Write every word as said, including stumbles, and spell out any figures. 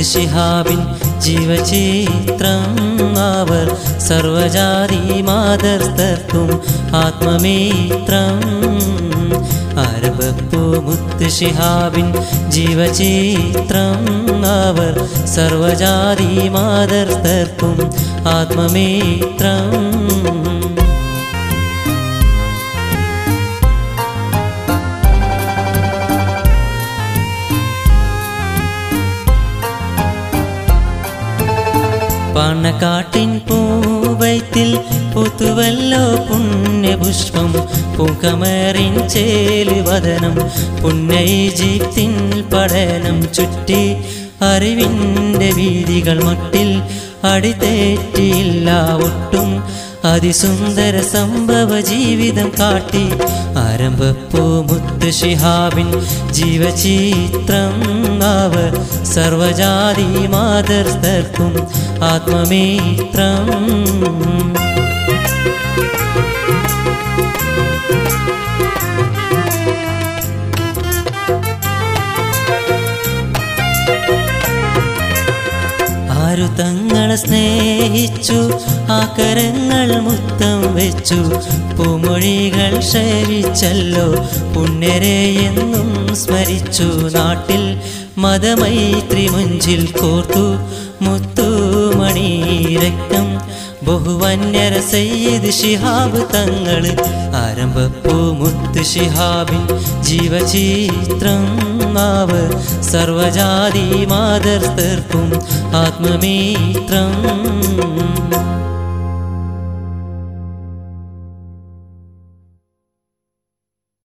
മുത്ത് ശിഹാബിൻ ജീവചിത്രം അവർ സർവജാതി മാതർക്കും ആത്മമിത്രം. ആരംഭപ്പൂ മുത്ത് ശിഹാബിൻ ജീവചിത്രം അവർ സർവജാതി മാതർക്കും ആത്മമിത്രം. പാണക്കാട്ടിൻ പൂവൈത്തിൽ പൂത്തുവല്ലോ പുണ്യപുഷ്പം. പൂക്കമറിൻ ചേലുവദനം പുണ്യഈജിപ്തിൻ പഠനം. ചുറ്റി അറിവിൻ്റെ വീതികൾ മട്ടിൽ അടിതെറ്റിയില്ല ഒട്ടും. അതിസുന്ദര സംഭവ ജീവിതം കാട്ടി ആരംഭപ്പൂ മുത്ത് ശിഹാബിൻ ജീവചിത്രം അവർ സർവജാതി മാതർക്കും ആത്മമിത്രം. ആരു തങ്ങളെ സ്നേഹിച്ചു ആ കരങ്ങൾ മുത്തം വെച്ചു. പൂമൊഴികൾ ശരിച്ചല്ലോ പുണ്യരെ എന്നും സ്മരിച്ചു. നാട്ടിൽ മതമൈത്രി മുഞ്ചിൽ കോർത്തു മുത്തുമണി രക്തം. ബഹുവന്യര സയ്യിദ് ശിഹാബ് തങ്ങൾ ആരംഭപ്പൂ മുത്ത് ശിഹാബിൻ ജീവചിത്രം അവർ സർവജാതി മാതർക്കും ആത്മമിത്രം.